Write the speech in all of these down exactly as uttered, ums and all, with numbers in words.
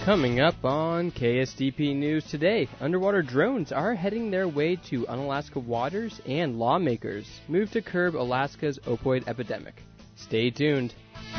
Coming up on K S D P News today, underwater drones are heading their way to Unalaska waters, and lawmakers move to curb Alaska's opioid epidemic. Stay tuned.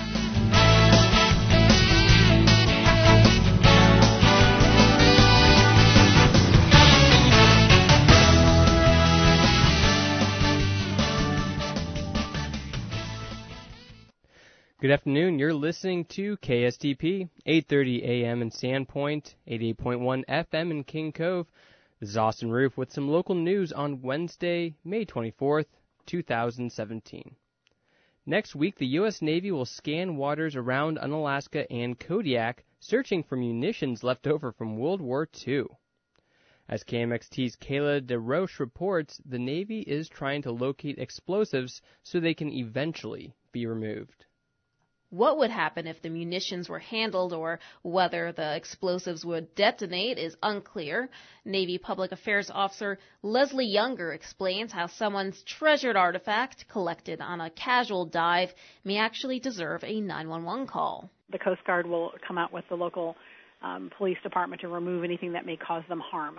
Good afternoon. You're listening to K S D P, eight thirty a.m. in Sandpoint, eighty-eight point one F M in King Cove. This is Austin Roof with some local news on Wednesday, May twenty-fourth, twenty seventeen. Next week, the U S Navy will scan waters around Unalaska and Kodiak, searching for munitions left over from World War Two. As K M X T's Kayla DeRoche reports, the Navy is trying to locate explosives so they can eventually be removed. What would happen if the munitions were handled or whether the explosives would detonate is unclear. Navy Public Affairs Officer Leslie Younger explains how someone's treasured artifact collected on a casual dive may actually deserve a nine one one call. The Coast Guard will come out with the local um, police department to remove anything that may cause them harm.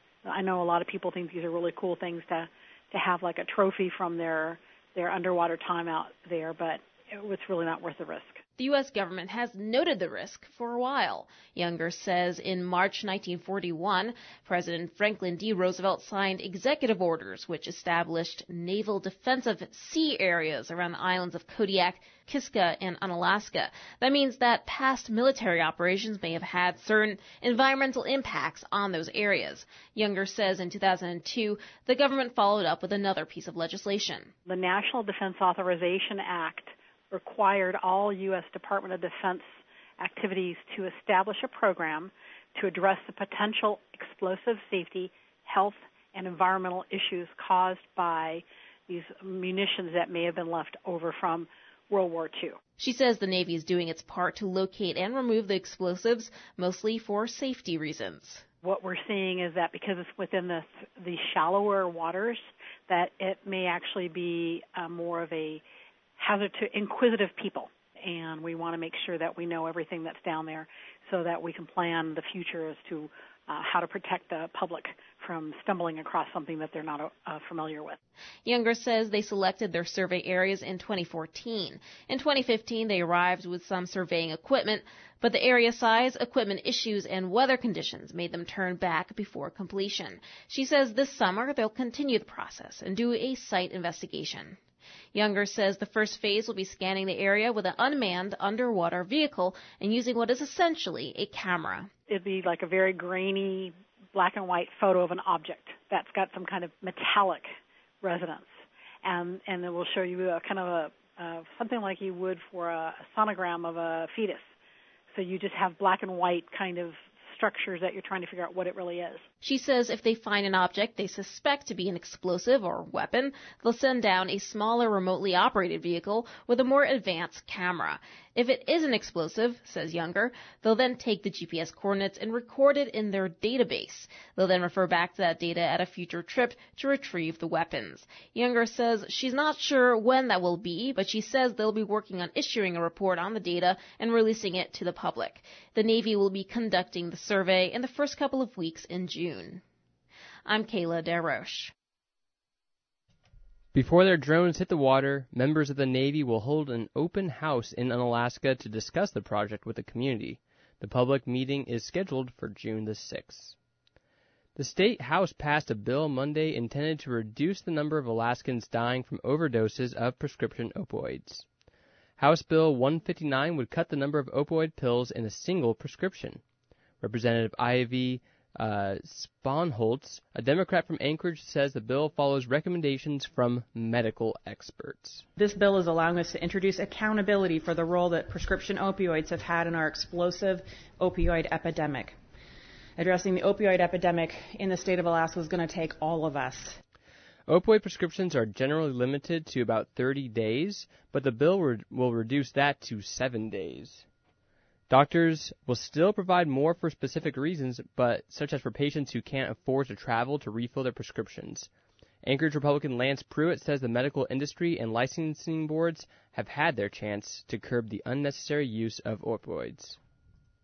I know a lot of people think these are really cool things to, to have like a trophy from their, their underwater time out there, but it's really not worth the risk. The U S government has noted the risk for a while. Younger says in March nineteen forty-one, President Franklin D. Roosevelt signed executive orders which established naval defensive sea areas around the islands of Kodiak, Kiska, and Unalaska. That means that past military operations may have had certain environmental impacts on those areas. Younger says in two thousand two, the government followed up with another piece of legislation. The National Defense Authorization Act required all U S Department of Defense activities to establish a program to address the potential explosive safety, health, and environmental issues caused by these munitions that may have been left over from World War Two. She says the Navy is doing its part to locate and remove the explosives, mostly for safety reasons. What we're seeing is that because it's within the, the shallower waters, that it may actually be uh, more of a hazard to inquisitive people, and we want to make sure that we know everything that's down there so that we can plan the future as to uh, how to protect the public from stumbling across something that they're not uh, familiar with. Younger says they selected their survey areas in twenty fourteen. In twenty fifteen, they arrived with some surveying equipment, but the area size, equipment issues, and weather conditions made them turn back before completion. She says this summer they'll continue the process and do a site investigation. Younger says the first phase will be scanning the area with an unmanned underwater vehicle and using what is essentially a camera. It'd be like a very grainy black and white photo of an object that's got some kind of metallic resonance. And, and it will show you a kind of a, uh, something like you would for a sonogram of a fetus. So you just have black and white kind of structures that you're trying to figure out what it really is. She says if they find an object they suspect to be an explosive or weapon, they'll send down a smaller remotely operated vehicle with a more advanced camera. If it is an explosive, says Younger, they'll then take the G P S coordinates and record it in their database. They'll then refer back to that data at a future trip to retrieve the weapons. Younger says she's not sure when that will be, but she says they'll be working on issuing a report on the data and releasing it to the public. The Navy will be conducting the survey in the first couple of weeks in June. I'm Kayla DeRoche. Before their drones hit the water, members of the Navy will hold an open house in Unalaska to discuss the project with the community. The public meeting is scheduled for June the sixth. The State House passed a bill Monday intended to reduce the number of Alaskans dying from overdoses of prescription opioids. House Bill one fifty-nine would cut the number of opioid pills in a single prescription. Representative Ivy Uh, Sponholtz, a Democrat from Anchorage, says the bill follows recommendations from medical experts. This bill is allowing us to introduce accountability for the role that prescription opioids have had in our explosive opioid epidemic. Addressing the opioid epidemic in the state of Alaska is going to take all of us. Opioid prescriptions are generally limited to about thirty days, but the bill re- will reduce that to seven days. Doctors will still provide more for specific reasons, but such as for patients who can't afford to travel to refill their prescriptions. Anchorage Republican Lance Pruitt says the medical industry and licensing boards have had their chance to curb the unnecessary use of opioids.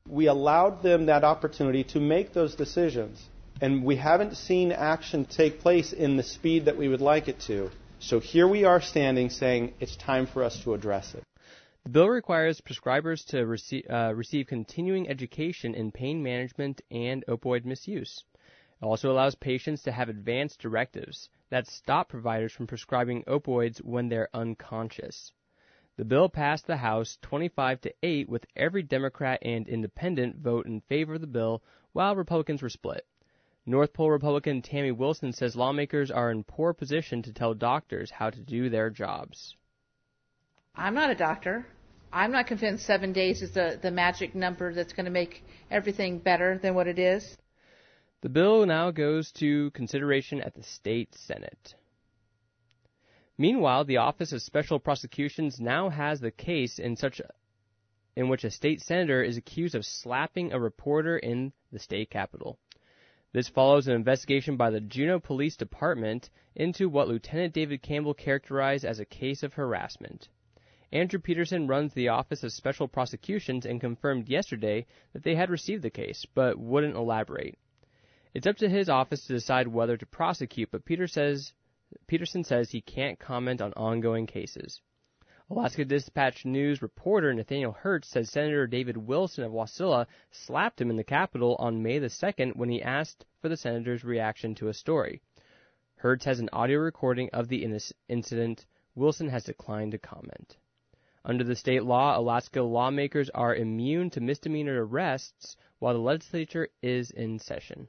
We allowed them that opportunity to make those decisions, and we haven't seen action take place in the speed that we would like it to. So here we are standing saying it's time for us to address it. The bill requires prescribers to receive, uh, receive continuing education in pain management and opioid misuse. It also allows patients to have advanced directives that stop providers from prescribing opioids when they're unconscious. The bill passed the House twenty-five to eight with every Democrat and independent vote in favor of the bill, while Republicans were split. North Pole Republican Tammy Wilson says lawmakers are in poor position to tell doctors how to do their jobs. I'm not a doctor. I'm not convinced seven days is the, the magic number that's going to make everything better than what it is. The bill now goes to consideration at the state Senate. Meanwhile, the Office of Special Prosecutions now has the case in such a, in which a state senator is accused of slapping a reporter in the state capitol. This follows an investigation by the Juneau Police Department into what Lieutenant David Campbell characterized as a case of harassment. Andrew Peterson runs the Office of Special Prosecutions and confirmed yesterday that they had received the case, but wouldn't elaborate. It's up to his office to decide whether to prosecute, but Peter says, Peterson says he can't comment on ongoing cases. Alaska Dispatch News reporter Nathaniel Hertz says Senator David Wilson of Wasilla slapped him in the Capitol on May the second when he asked for the senator's reaction to a story. Hertz has an audio recording of the incident. Wilson has declined to comment. Under the state law, Alaska lawmakers are immune to misdemeanor arrests while the legislature is in session.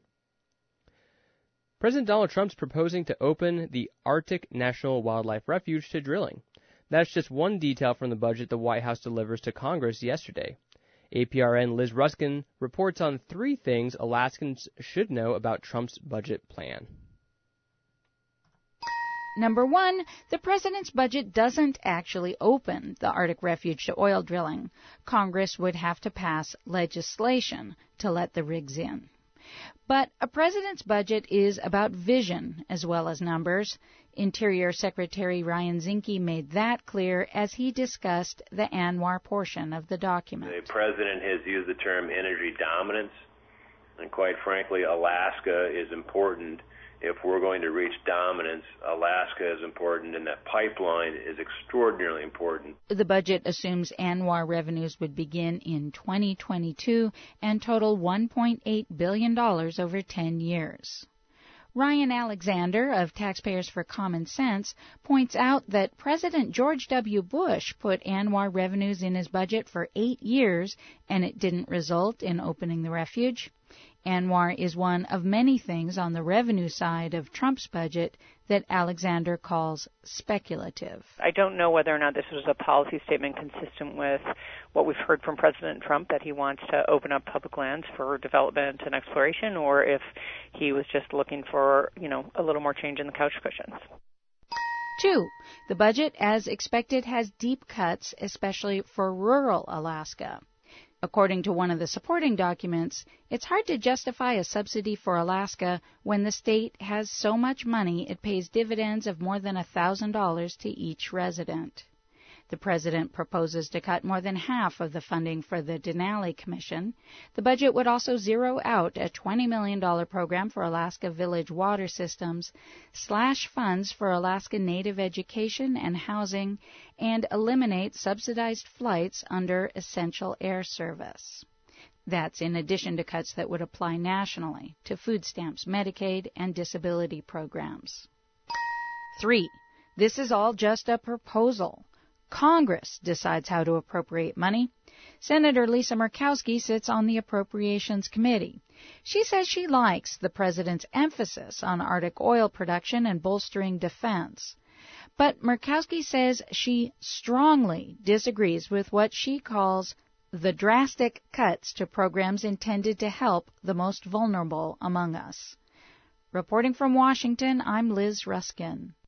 President Donald Trump's proposing to open the Arctic National Wildlife Refuge to drilling. That's just one detail from the budget the White House delivers to Congress yesterday. A P R N Liz Ruskin reports on three things Alaskans should know about Trump's budget plan. Number one, the president's budget doesn't actually open the Arctic Refuge to oil drilling. Congress would have to pass legislation to let the rigs in. But a president's budget is about vision as well as numbers. Interior Secretary Ryan Zinke made that clear as he discussed the ANWR portion of the document. The president has used the term energy dominance, and quite frankly, Alaska is important. If we're going to reach dominance, Alaska is important, and that pipeline is extraordinarily important. The budget assumes ANWR revenues would begin in twenty twenty-two and total one point eight billion dollars over ten years. Ryan Alexander of Taxpayers for Common Sense points out that President George W. Bush put ANWR revenues in his budget for eight years, and it didn't result in opening the refuge. ANWR is one of many things on the revenue side of Trump's budget that Alexander calls speculative. I don't know whether or not this was a policy statement consistent with what we've heard from President Trump, that he wants to open up public lands for development and exploration, or if he was just looking for, you know, a little more change in the couch cushions. Two, the budget, as expected, has deep cuts, especially for rural Alaska. According to one of the supporting documents, it's hard to justify a subsidy for Alaska when the state has so much money it pays dividends of more than one thousand dollars to each resident. The president proposes to cut more than half of the funding for the Denali Commission. The budget would also zero out a twenty million dollars program for Alaska Village water systems, slash funds for Alaska Native education and housing, and eliminate subsidized flights under Essential Air Service. That's in addition to cuts that would apply nationally to food stamps, Medicaid, and disability programs. Three, this is all just a proposal. Congress decides how to appropriate money. Senator Lisa Murkowski sits on the Appropriations Committee. She says she likes the president's emphasis on Arctic oil production and bolstering defense. But Murkowski says she strongly disagrees with what she calls the drastic cuts to programs intended to help the most vulnerable among us. Reporting from Washington, I'm Liz Ruskin.